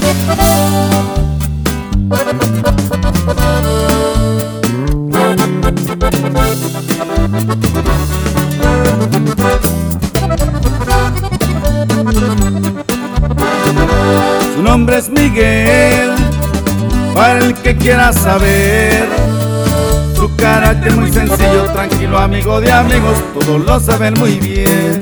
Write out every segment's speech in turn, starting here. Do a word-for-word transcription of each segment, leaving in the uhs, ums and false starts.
Su nombre es Miguel, para el que quiera saber. Su carácter muy sencillo, tranquilo, amigo de amigos, todos lo saben muy bien.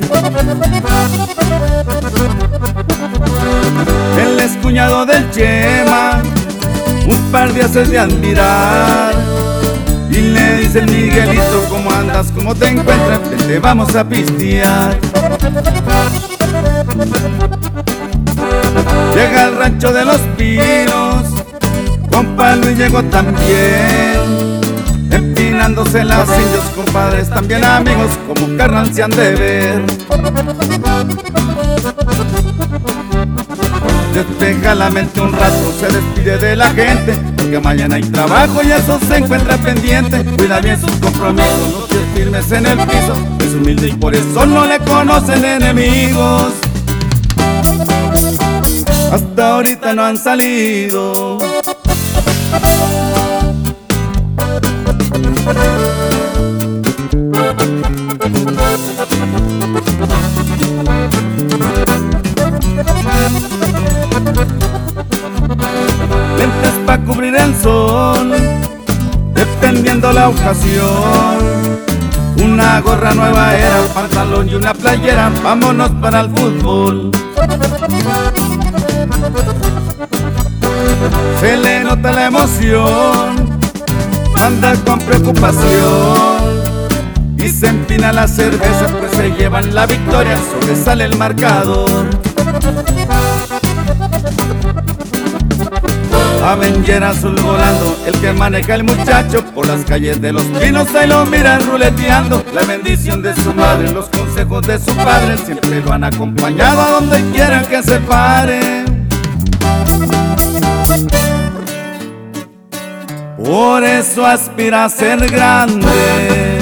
Él es cuñado del Chema, un par de haces de admirar. Y le dice el Miguelito: ¿cómo andas? ¿Cómo te encuentras? Vente, vamos a pistear. Llega al rancho de los Pinos, compa Luis llegó también, empinándose las indios, compadres también amigos, como carnal se han de ver. Despeja la mente un rato, se despide de la gente, porque mañana hay trabajo y eso se encuentra pendiente. Cuida bien sus compromisos, no te firmes en el piso, es humilde y por eso no le conocen enemigos. Hasta ahorita no han salido. Lentes pa' cubrir el sol, dependiendo la ocasión. Una gorra nueva era, pantalón y una playera, vámonos para el fútbol. Se le nota la emoción, anda con preocupación, y se empina la cerveza, pues se llevan la victoria, sobresale el marcador. Avenger azul volando, el que maneja el muchacho por las calles de los Pinos, ahí lo miran ruleteando. La bendición de su madre, los consejos de su padre, siempre lo han acompañado a donde quiera que se pare. Por eso aspira a ser grande.